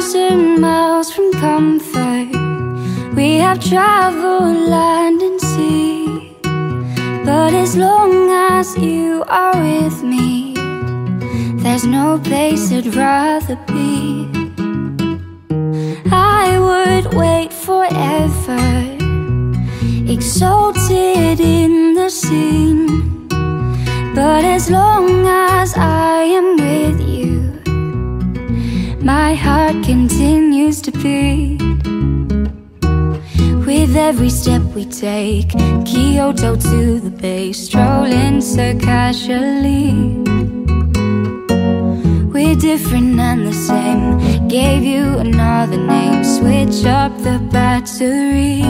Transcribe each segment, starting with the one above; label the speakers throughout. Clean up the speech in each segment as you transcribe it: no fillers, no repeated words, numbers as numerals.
Speaker 1: 1,000 miles from comfort. We have traveled land and sea, but as long as you are with me, there's no place I'd rather be. I would wait forever, exalted in the scene, but as long as I am with you, my heart continues to beat. With every step we take, Kyoto to the bay, strolling so casually. We're different and the same, gave you another name, switch up the battery.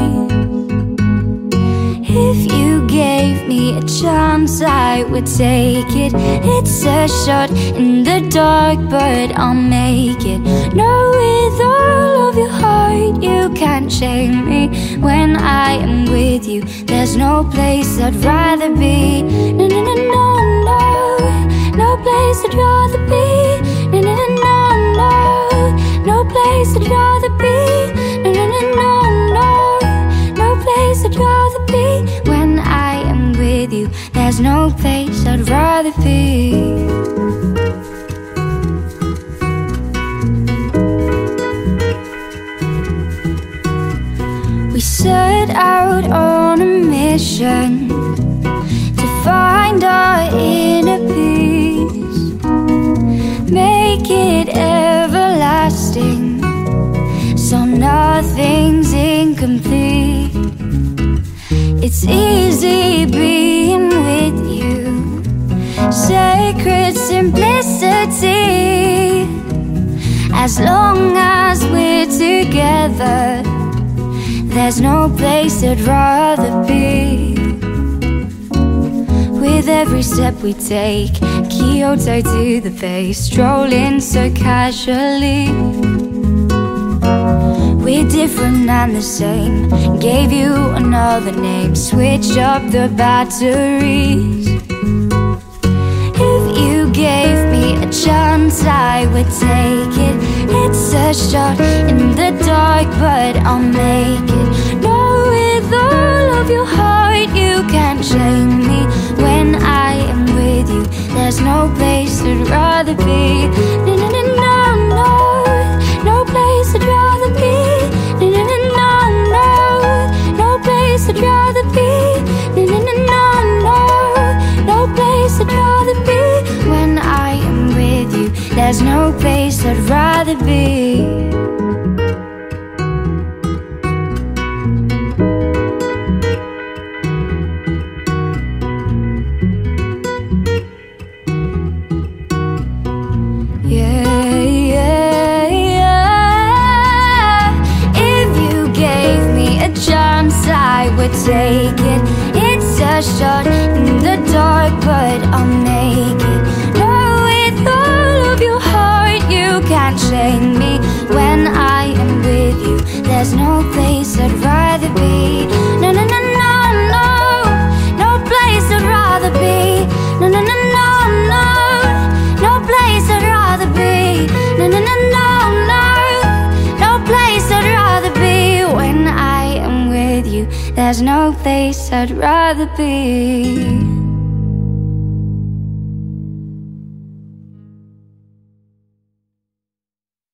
Speaker 1: If you gave me a chance, I would take it. It's a shot in the dark, but I'll make it. No, with all of your heart, you can't shame me. When I am with you, there's no place I'd rather be. No, no, no, no, no, no place I'd rather be. No, no, no, no, no, no place I'd rather be. No, no, no, no, no, no place I'd rather be. When I am with you, there's no place I'd rather be. We set out on a mission to find our inner peace, make it everlasting, so nothing's incomplete. It's easy being with you, sacred simplicity. As long as we're together, there's no place I'd rather be. With every step we take, Kyoto to the bay, strolling so casually. We're different and the same, gave you another name, switch up the batteries. If you gave me a chance, I would take it. It's a shot in the dark, but I'll make it. No, with all of your heart, you can't shame me. When I am with you, there's no place I'd rather be. No, no, no, no, no, no place I'd rather be. No, no, no, no, no, no place I'd rather be. No, no, no, no, no, no place I'd rather be. When I am with you, there's no place I'd rather be. Yeah, yeah, yeah. If you gave me a chance, I would take it. It's a shot in the dark, but I'll make it. No, with all of your heart, you can't shame me. When I am with you, there's no place I'd rather be. No, no, no, no, no, no place I'd rather be. No, no, no, no, no, no place I'd rather be. No, no, no, no, no, no place I'd rather be. When I am with you, there's no place I'd rather be.